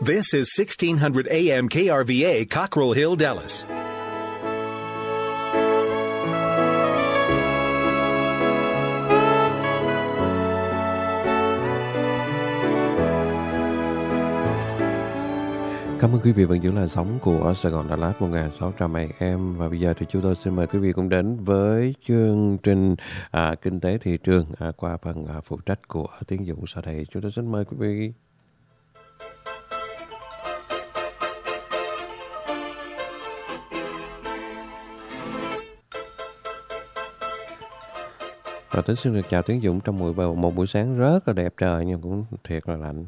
This is 1600 AM KRVA, Cockrell Hill, Dallas. Cảm ơn quý vị vẫn giữ là sóng của Sài Gòn Đà Lạt 1600 AM. Và bây giờ thì chúng tôi xin mời quý vị cùng đến với chương trình Kinh tế thị trường qua phần phụ trách của Tiến Dũng. Sau đây chúng tôi xin mời quý vị. Và Tính xin được chào Tiến Dũng trong một buổi sáng rất là đẹp trời nhưng cũng thiệt là lạnh.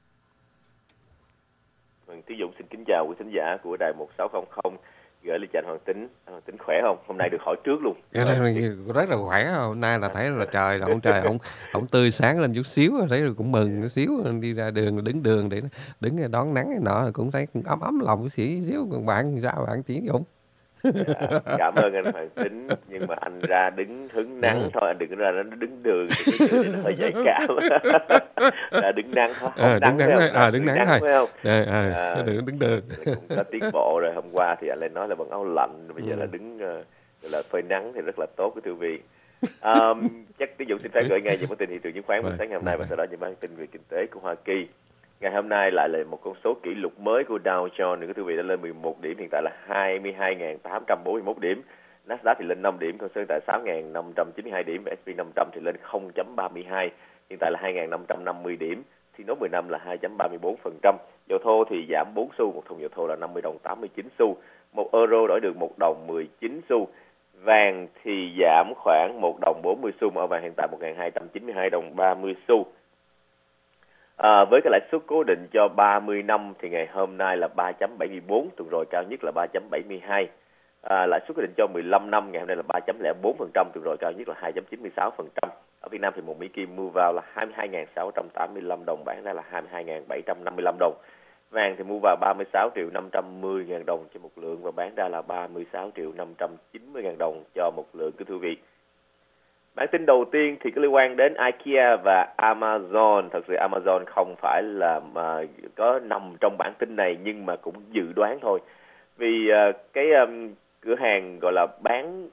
Tiến Dũng xin kính chào quý thính giả của đài 1600 gửi lên cho anh Hoàng Tính. Anh Hoàng Tính khỏe không? Hôm nay được hỏi trước luôn. Rất là khỏe. Hôm nay là thấy là trời là ông tươi sáng lên chút xíu, thấy rồi cũng mừng chút xíu, đi ra đường đứng đường để đứng đón nắng cái nọ cũng thấy cũng ấm lòng một xíu. Còn bạn sao bạn Tiến Dũng? Cảm ơn anh Hoàng Tính, nhưng mà anh ra đứng hứng nắng thôi, anh đừng ra nó đứng đường thì cái chữ nó hơi nhạy cảm. Ra đứng nắng thôi, đứng nắng thôi, phải không? Đừng đứng đường. Cũng có tiến bộ rồi. Hôm qua thì anh lại nói là bằng áo lạnh, bây giờ là đứng là phơi nắng thì rất là tốt của thư vị. Chắc Tiến Dũng xin phép gửi ngay những tin thị trường chứng khoán buổi sáng ngày hôm nay, và sau đó những bản tin về kinh tế của Hoa Kỳ. Ngày hôm nay lại là một con số kỷ lục mới của Dow Jones, quý vị đã lên 11 điểm, hiện tại là 22.841 điểm. Nasdaq thì lên 5 điểm, con số hiện tại 6.592 điểm, và S&P 500 thì lên 0.32, hiện tại là 2.550 điểm. Thì nốt 10 năm là 2.34%. Dầu thô thì giảm 4 xu, một thùng dầu thô là 50 đồng 89 xu. 1 euro đổi được 1 đồng 19 xu. Vàng thì giảm khoảng 1 đồng 40 xu, mà vàng hiện tại 1.292 đồng 30 xu. Với cái lãi suất cố định cho 30 năm thì ngày hôm nay là 3.74, tuần rồi cao nhất là 3.72. Lãi suất cố định cho 15 năm ngày hôm nay là 3.04%, tuần rồi cao nhất là 2.96%. Ở Việt Nam thì một Mỹ Kim mua vào là 22.685 đồng, bán ra là 22.755 đồng. Vàng thì mua vào 36.510.000 đồng cho một lượng, và bán ra là 36.590.000 đồng cho một lượng, quý thư vị. Bản tin đầu tiên thì có liên quan đến IKEA và Amazon. Thật sự Amazon không phải là có nằm trong bản tin này, nhưng mà cũng dự đoán thôi. Vì cái cửa hàng gọi là bán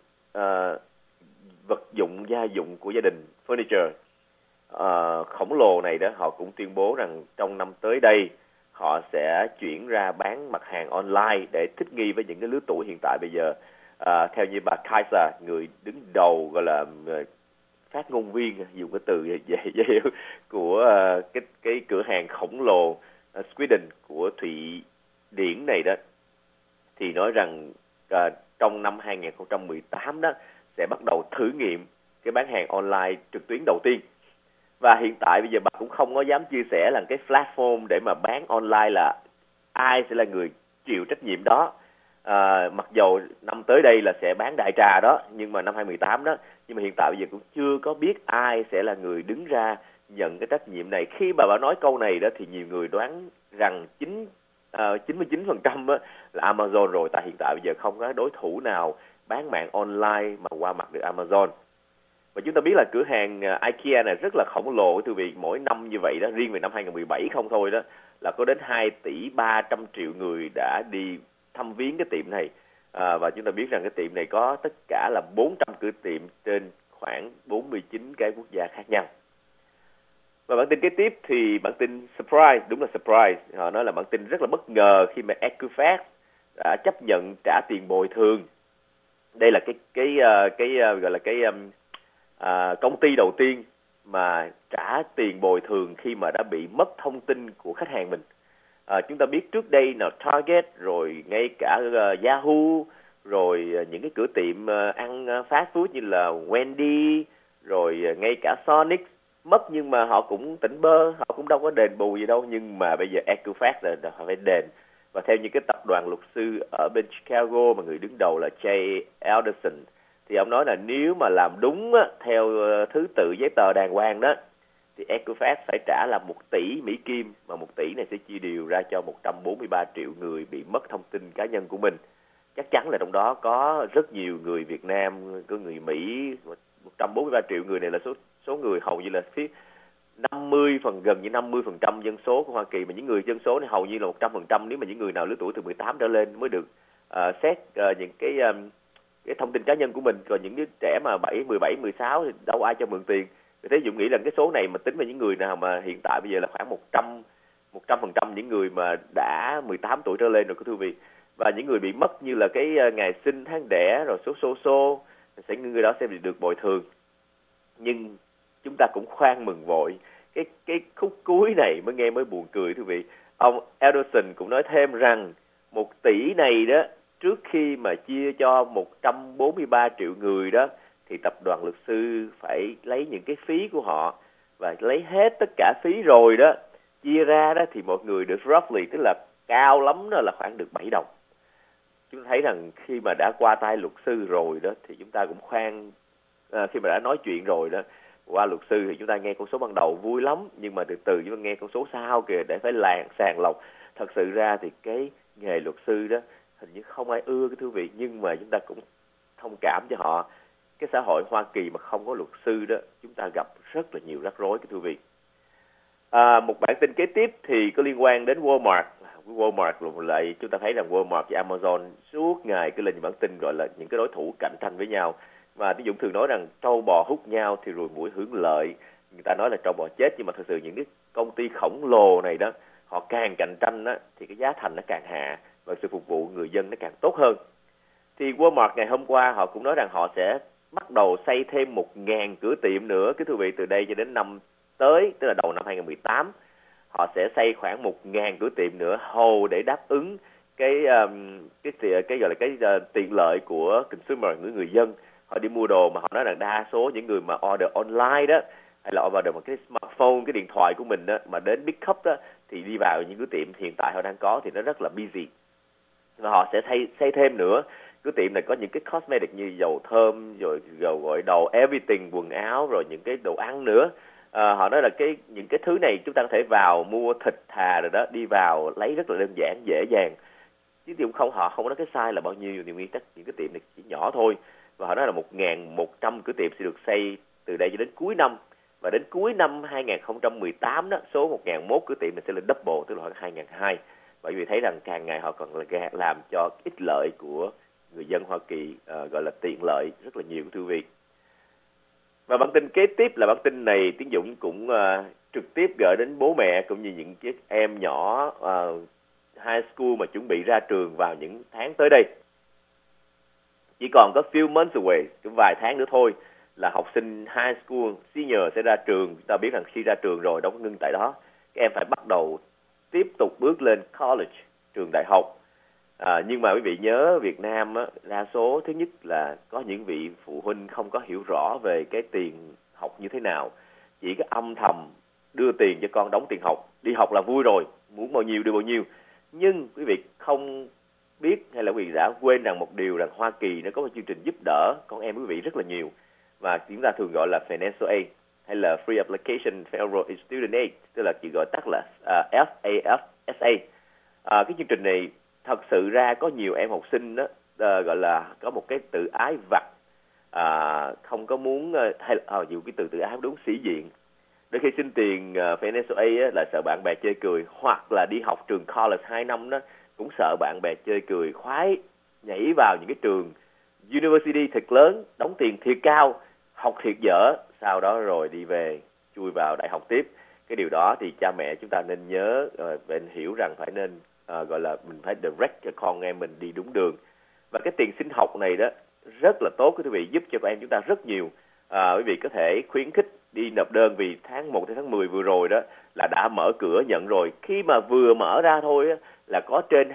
vật dụng gia dụng của gia đình, furniture khổng lồ này đó, họ cũng tuyên bố rằng trong năm tới đây họ sẽ chuyển ra bán mặt hàng online để thích nghi với những cái lứa tuổi hiện tại bây giờ. Theo như bà Kaiser, người đứng đầu gọi là phát ngôn viên, dùng cái từ vậy của cái cửa hàng khổng lồ Sweden của Thụy Điển này đó, thì nói rằng trong năm 2018 đó sẽ bắt đầu thử nghiệm cái bán hàng online trực tuyến đầu tiên. Và hiện tại bây giờ bà cũng không có dám chia sẻ là cái platform để mà bán online là ai sẽ là người chịu trách nhiệm đó. Mặc dầu năm tới đây là sẽ bán đại trà đó, nhưng mà năm 2018 đó, nhưng mà hiện tại bây giờ cũng chưa có biết ai sẽ là người đứng ra nhận cái trách nhiệm này. Khi bà nói câu này đó thì nhiều người đoán rằng 99% là Amazon rồi, tại hiện tại bây giờ không có đối thủ nào bán mạng online mà qua mặt được Amazon. Và chúng ta biết là cửa hàng IKEA này rất là khổng lồ, thưa quý vị, mỗi năm như vậy đó, riêng về năm 2017 không thôi đó là có đến 2 tỷ 300 triệu người đã đi thăm viếng cái tiệm này. Và chúng ta biết rằng cái tiệm này có tất cả là 400 cửa tiệm trên khoảng 49 cái quốc gia khác nhau. Và bản tin kế tiếp thì bản tin surprise, đúng là surprise. Họ nói là bản tin rất là bất ngờ khi mà Equifax đã chấp nhận trả tiền bồi thường. Đây là cái gọi là cái công ty đầu tiên mà trả tiền bồi thường khi mà đã bị mất thông tin của khách hàng mình. Chúng ta biết trước đây là Target, rồi ngay cả Yahoo, rồi những cái cửa tiệm ăn fast food như là Wendy, rồi ngay cả Sonic mất, nhưng mà họ cũng tỉnh bơ, họ cũng đâu có đền bù gì đâu. Nhưng mà bây giờ Equifax là họ phải đền. Và theo những cái tập đoàn luật sư ở bên Chicago mà người đứng đầu là Jay Alderson, thì ông nói là nếu mà làm đúng á, theo thứ tự giấy tờ đàng hoàng đó, thì Equifax phải trả là 1 tỷ Mỹ Kim, mà 1 tỷ này sẽ chia đều ra cho 143 triệu người bị mất thông tin cá nhân của mình. Chắc chắn là trong đó có rất nhiều người Việt Nam, có người Mỹ. 143 triệu người này là số người hầu như là gần như 50% dân số của Hoa Kỳ, mà những người dân số này hầu như là 100% nếu mà những người nào lứa tuổi từ 18 trở lên mới được xét những cái thông tin cá nhân của mình. Còn những đứa trẻ mà 17, 16 thì đâu ai cho mượn tiền. Thế Dũng nghĩ là cái số này mà tính về những người nào mà hiện tại bây giờ là khoảng 100% những người mà đã 18 tuổi trở lên rồi quý vị. Và những người bị mất như là cái ngày sinh, tháng đẻ rồi số sẽ người đó sẽ được bồi thường. Nhưng chúng ta cũng khoan mừng vội, cái khúc cuối này mới buồn cười thưa vị. Ông Adelson cũng nói thêm rằng 1 tỷ này đó, trước khi mà chia cho 143 triệu người đó, thì tập đoàn luật sư phải lấy những cái phí của họ và lấy hết tất cả phí rồi đó, chia ra đó thì một người được roughly, tức là cao lắm đó là khoảng được 7 đồng. Chúng ta thấy rằng khi mà đã qua tay luật sư rồi đó thì chúng ta cũng khoan, khi mà đã nói chuyện rồi đó qua luật sư thì chúng ta nghe con số ban đầu vui lắm, nhưng mà từ từ chúng ta nghe con số sau kìa để phải sàng lọc. Thật sự ra thì cái nghề luật sư đó hình như không ai ưa cái thưa vị, nhưng mà chúng ta cũng thông cảm cho họ. Cái xã hội Hoa Kỳ mà không có luật sư đó, chúng ta gặp rất là nhiều rắc rối cái thưa vị. Một bản tin kế tiếp thì có liên quan đến Walmart. Walmart lại chúng ta thấy rằng Walmart và Amazon suốt ngày cứ lên những bản tin gọi là những cái đối thủ cạnh tranh với nhau. Mà Tí Dũng thường nói rằng trâu bò hút nhau thì ruồi muỗi hưởng lợi. Người ta nói là trâu bò chết, nhưng mà thực sự những cái công ty khổng lồ này đó, họ càng cạnh tranh đó, thì cái giá thành nó càng hạ và sự phục vụ người dân nó càng tốt hơn. Thì Walmart ngày hôm qua họ cũng nói rằng họ sẽ bắt đầu xây thêm 1.000 cửa tiệm nữa cái thưa vị, từ đây cho đến năm tới, tức là đầu năm 2018. Họ sẽ xây khoảng 1.000 cửa tiệm nữa hầu để đáp ứng cái gọi là cái tiện lợi của consumer, người dân. Họ đi mua đồ mà họ nói rằng đa số những người mà order online đó, hay là order một cái smartphone, cái điện thoại của mình đó, mà đến pick up đó, thì đi vào những cửa tiệm hiện tại họ đang có thì nó rất là busy. Và họ sẽ xây thêm nữa. Cửa tiệm này có những cái cosmetic như dầu thơm, rồi dầu gội đầu, everything, quần áo, rồi những cái đồ ăn nữa. Họ nói là những cái thứ này chúng ta có thể vào mua thịt thà rồi đó, đi vào lấy rất là đơn giản, dễ dàng. Chứ thì họ không nói cái size là bao nhiêu, thì nguyên tắc những cái tiệm này chỉ nhỏ thôi. Và họ nói là 1.100 cửa tiệm sẽ được xây từ đây cho đến cuối năm. Và đến cuối năm 2018 đó, số 1.001 cửa tiệm này sẽ lên double, tức là khoảng 2.200. Bởi vì thấy rằng càng ngày họ còn làm cho ích lợi của người dân Hoa Kỳ, gọi là tiện lợi rất là nhiều thưa vị. Và bản tin kế tiếp là bản tin này Tiến Dũng cũng trực tiếp gửi đến bố mẹ cũng như những chiếc em nhỏ high school mà chuẩn bị ra trường vào những tháng tới đây. Chỉ còn có few months away, vài tháng nữa thôi là học sinh high school senior sẽ ra trường. Chúng ta biết rằng khi ra trường rồi đâu có ngưng tại đó, các em phải bắt đầu tiếp tục bước lên college, trường đại học. Nhưng mà quý vị nhớ Việt Nam á, đa số thứ nhất là có những vị phụ huynh không có hiểu rõ về cái tiền học như thế nào, chỉ có âm thầm đưa tiền cho con đóng tiền học. Đi học là vui rồi, muốn bao nhiêu đưa bao nhiêu. Nhưng quý vị không biết hay là quý vị đã quên rằng một điều, rằng Hoa Kỳ nó có một chương trình giúp đỡ con em quý vị rất là nhiều, và chúng ta thường gọi là Financial Aid hay là Free Application Federal Student Aid, tức là chỉ gọi tắt là FAFSA. Cái chương trình này thật sự ra có nhiều em học sinh đó, gọi là có một cái tự ái vặt, không có muốn hay dù cái tự ái đúng sĩ diện. Đôi khi xin tiền Financial Aid là sợ bạn bè chê cười, hoặc là đi học trường college 2 năm đó cũng sợ bạn bè chê cười, khoái nhảy vào những cái trường university thật lớn, đóng tiền thiệt cao, học thiệt dở, sau đó rồi đi về chui vào đại học tiếp. Cái điều đó thì cha mẹ chúng ta nên nhớ, nên hiểu rằng phải nên gọi là mình phải direct cho con em mình đi đúng đường. Và cái tiền sinh học này đó rất là tốt quý vị, giúp cho con em chúng ta rất nhiều. Quý vị có thể khuyến khích đi nộp đơn, vì tháng 1 đến tháng 10 vừa rồi đó là đã mở cửa nhận rồi. Khi mà vừa mở ra thôi á, là có trên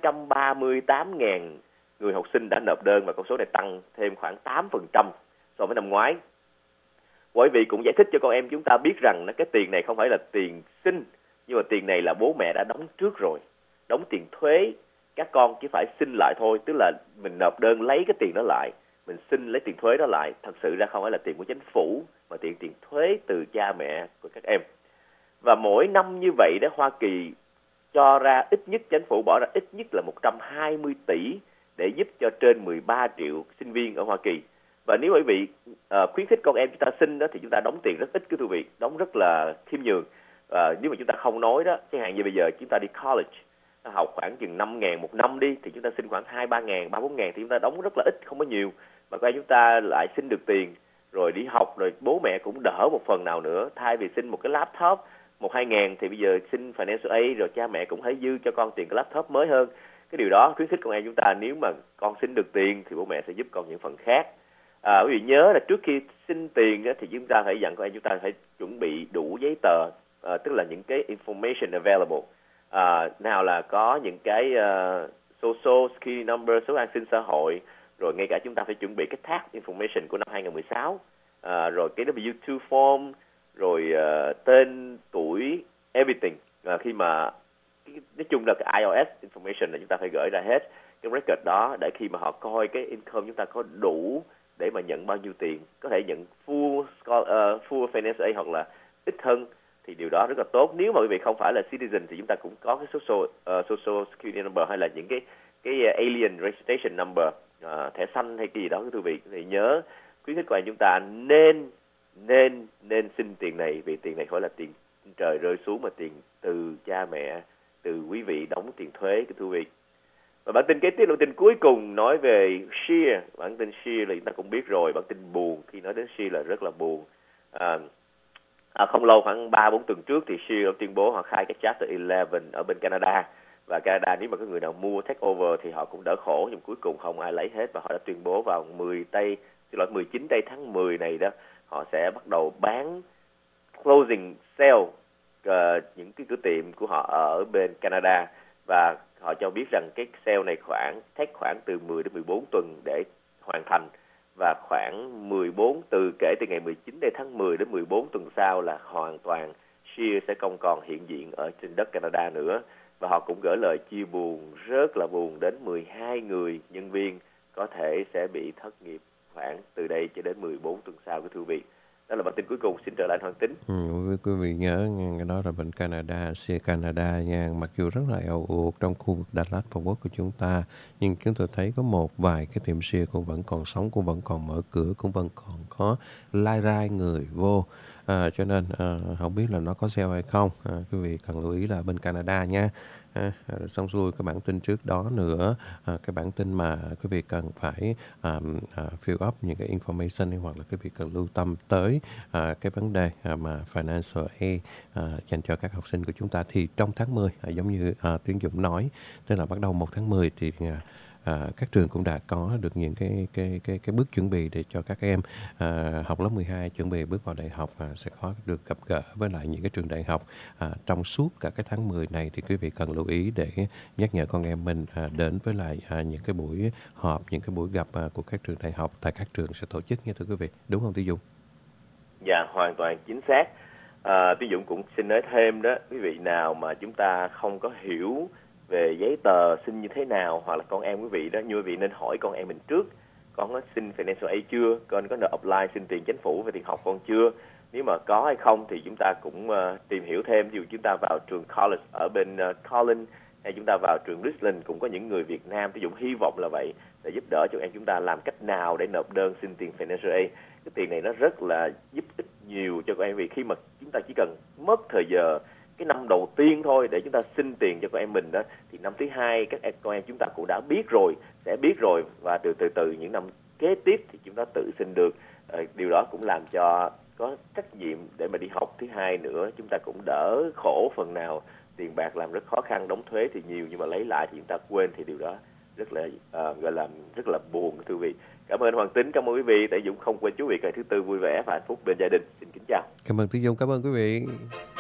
238.000 người học sinh đã nộp đơn, và con số này tăng thêm khoảng 8% so với năm ngoái. Quý vị cũng giải thích cho con em chúng ta biết rằng cái tiền này không phải là tiền sinh, nhưng mà tiền này là bố mẹ đã đóng trước rồi, đóng tiền thuế, các con chỉ phải xin lại thôi. Tức là mình nộp đơn lấy cái tiền đó lại, mình xin lấy tiền thuế đó lại. Thật sự ra không phải là tiền của chính phủ, mà tiền thuế từ cha mẹ của các em. Và mỗi năm như vậy đó, Hoa Kỳ cho ra ít nhất, chính phủ bỏ ra ít nhất là 120 tỷ để giúp cho trên 13 triệu sinh viên ở Hoa Kỳ. Và nếu quý vị khuyến khích con em chúng ta xin đó thì chúng ta đóng tiền rất ít, cái thưa quý vị, đóng rất là khiêm nhường. Nếu mà chúng ta không nói đó, chẳng hạn như bây giờ chúng ta đi college học khoảng chừng 5.000 một năm đi, thì chúng ta xin khoảng 2-3.000, 3-4.000 thì chúng ta đóng rất là ít, không có nhiều. Mà con em chúng ta lại xin được tiền rồi đi học, rồi bố mẹ cũng đỡ một phần nào nữa. Thay vì xin một cái laptop 1-2 ngàn thì bây giờ xin financial aid, rồi cha mẹ cũng thấy dư cho con tiền cái laptop mới hơn. Cái điều đó khuyến khích con em chúng ta, nếu mà con xin được tiền thì bố mẹ sẽ giúp con những phần khác. Quý vị nhớ là trước khi xin tiền thì chúng ta phải dặn con em chúng ta phải chuẩn bị đủ giấy tờ, tức là những cái information available. Nào là có những cái social security number, số an sinh xã hội, rồi ngay cả chúng ta phải chuẩn bị cái tax information của năm 2016, rồi cái W2 form, rồi tên, tuổi, everything. Khi mà nói chung là cái IRS information là chúng ta phải gửi ra hết cái record đó, để khi mà họ coi cái income chúng ta có đủ để mà nhận bao nhiêu tiền, có thể nhận full financial aid hoặc là ít hơn, thì điều đó rất là tốt. Nếu mà quý vị không phải là citizen thì chúng ta cũng có cái social security number, hay là những cái alien registration number, thẻ xanh hay cái gì đó, thưa quý vị. Thì nhớ khuyến khích của anh chúng ta nên xin tiền này, vì tiền này không phải là tiền trời rơi xuống, mà tiền từ cha mẹ, từ quý vị đóng tiền thuế, thưa quý vị. Và bản tin kế tiếp là bản tin cuối cùng nói về Sheer. Bản tin Sheer là chúng ta cũng biết rồi, bản tin buồn. Khi nói đến Sheer là rất là buồn. Không lâu, khoảng 3-4 tuần trước thì Sheer tuyên bố họ khai cái Chapter 11 ở bên Canada. Và Canada nếu mà có người nào mua take over thì họ cũng đỡ khổ, nhưng cuối cùng không ai lấy hết. Và họ đã tuyên bố vào 19 tây tháng 10 này đó, họ sẽ bắt đầu bán closing sale những cái cửa tiệm của họ ở bên Canada. Và họ cho biết rằng cái sale này khoảng từ 10 đến 14 tuần để hoàn thành, và khoảng kể từ ngày 19 tháng 10 đến 14 tuần sau là hoàn toàn Sheer sẽ không còn hiện diện ở trên đất Canada nữa. Và họ cũng gửi lời chia buồn, rất là buồn, đến 12 người nhân viên có thể sẽ bị thất nghiệp khoảng từ đây cho đến 14 tuần sau, thưa quý vị. Đó là bản tin cuối cùng. Xin trở lại Hoàng Tính. Quý vị nhớ nha, cái đó là bên Canada, Sheer Canada nha. Mặc dù rất là eo uột trong khu vực Dallas Fort Worth của chúng ta, nhưng chúng tôi thấy có một vài cái tiệm Sheer cũng vẫn còn sống, cũng vẫn còn mở cửa, cũng vẫn còn có lai rai người vô. Cho nên không biết là nó có sale hay không. Quý vị cần lưu ý là bên Canada nha. Xong xuôi cái bản tin trước đó nữa, cái bản tin mà quý vị cần phải fill up những cái information, hoặc là quý vị cần lưu tâm tới cái vấn đề mà financial aid dành cho các học sinh của chúng ta, thì trong tháng 10 giống như Tiến Dũng nói, tức là bắt đầu 1 tháng 10 thì các trường cũng đã có được những cái bước chuẩn bị để cho các em học lớp 12 chuẩn bị bước vào đại học, sẽ có được gặp gỡ với lại những cái trường đại học trong suốt cả cái tháng 10 này. Thì quý vị cần lưu ý để nhắc nhở con em mình đến với lại những cái buổi họp, những cái buổi gặp của các trường đại học tại các trường sẽ tổ chức nha, thưa quý vị. Đúng không Tiến Dũng? Dạ, hoàn toàn chính xác. Tiến Dũng cũng xin nói thêm đó, quý vị nào mà chúng ta không có hiểu về giấy tờ xin như thế nào, hoặc là con em quý vị đó, như quý vị nên hỏi con em mình trước, con có xin financial aid chưa, con có nợ apply xin tiền chính phủ về tiền học con chưa. Nếu mà có hay không thì chúng ta cũng tìm hiểu thêm. Ví dụ chúng ta vào trường college ở bên Collins, hay chúng ta vào trường Richland, cũng có những người Việt Nam. Ví dụ hy vọng là vậy, để giúp đỡ cho em chúng ta làm cách nào để nộp đơn xin tiền financial aid. Cái tiền này nó rất là giúp ích nhiều cho con em, vì khi mà chúng ta chỉ cần mất thời giờ cái năm đầu tiên thôi để chúng ta xin tiền cho con em mình đó, thì năm thứ hai các con em chúng ta cũng đã biết rồi, sẽ biết rồi, và từ những năm kế tiếp thì chúng ta tự xin được. Điều đó cũng làm cho có trách nhiệm để mà đi học thứ hai nữa, chúng ta cũng đỡ khổ phần nào. Tiền bạc làm rất khó khăn, đóng thuế thì nhiều, nhưng mà lấy lại thì chúng ta quên, thì điều đó rất là gọi là rất là buồn, thưa quý vị. Cảm ơn Hoàng Tính, cảm ơn quý vị. Tại Dũng không quên chú vị ngày thứ Tư vui vẻ và hạnh phúc bên gia đình. Xin kính chào. Cảm ơn Tiến Dung, cảm ơn quý vị.